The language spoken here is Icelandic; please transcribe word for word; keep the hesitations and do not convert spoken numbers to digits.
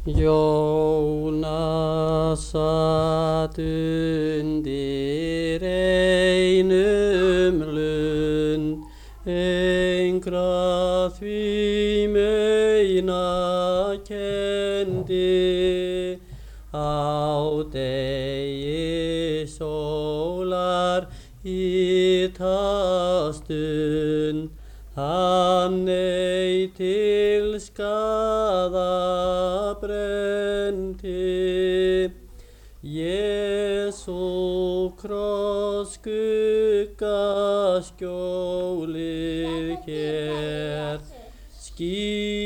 Jónas satt undir einum lund, engra því mauna kenndi, á degi sólar hitastund, hann ei til skaða brenndi. Jesú kross skuggaskjólið hér, ský